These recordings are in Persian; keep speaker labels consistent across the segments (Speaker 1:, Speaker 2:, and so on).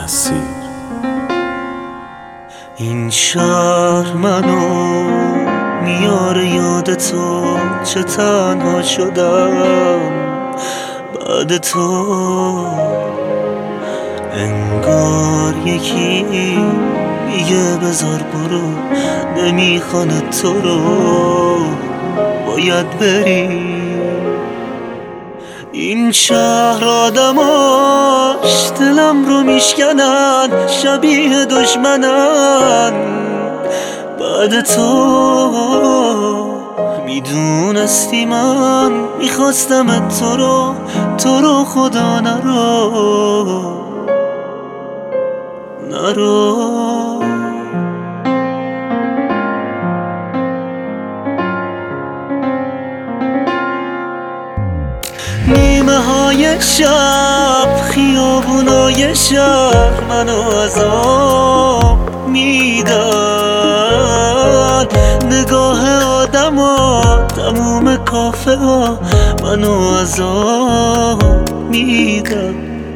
Speaker 1: تأثیر.
Speaker 2: این شهر منو میاره یاد تو، چه تنها شدم بعد تو. انگار یکی میگه بذار برو، نمیخوانه تو رو باید بری. این شهر آدماش دلم رو میشکنن، شبیه دشمنن بعد تو. میدونستی من میخواستم تو رو خدا نرو. نیمه های شب خیابونای شهر منو عذاب میدن، نگاه آدم ها تموم کافه ها منو عذاب میدن.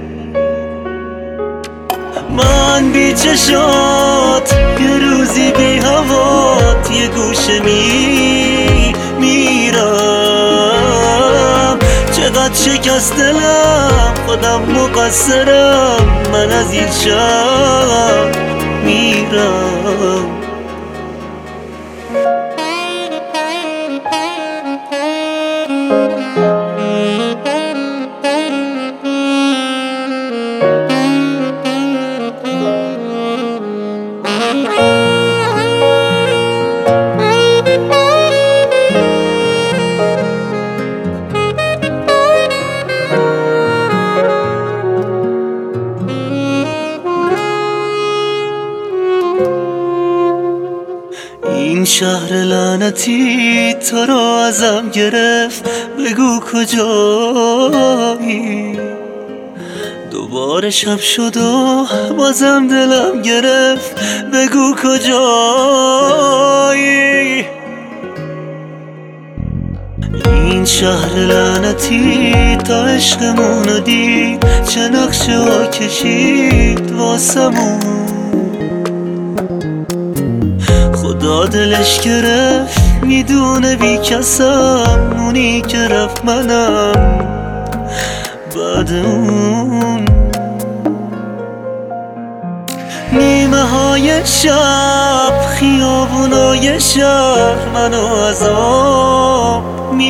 Speaker 2: من بی چشات یه روزی بی هوات یه گوشه میرم. چقدر شکست دلم، خودم مقصرم، من از این شهر میرم. این شهر لعنتی تو رو ازم گرفت، بگو کجایی. دوباره شب شد و بازم دلم گرفت، بگو کجایی. این شهر لعنتی تا عشقمونو دید، چه نقشه ها کشید واسمون. خدا دلش گرفت، میدونه بی کسم، اونی که رفت منم بعد اون. نیمه های شب خیابونای شهر منو عذاب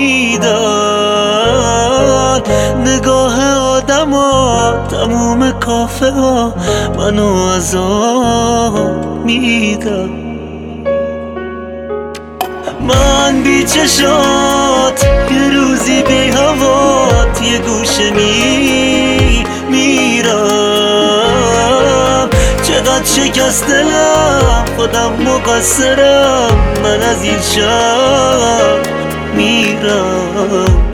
Speaker 2: میدن، نگاه آدم ها تموم کافه ها منو عذاب میدن. من بی چشات یه روزی بی هوات یه گوشه میرم. چقدر شکست دلم، خودم مقصرم، من از این شهر میرم.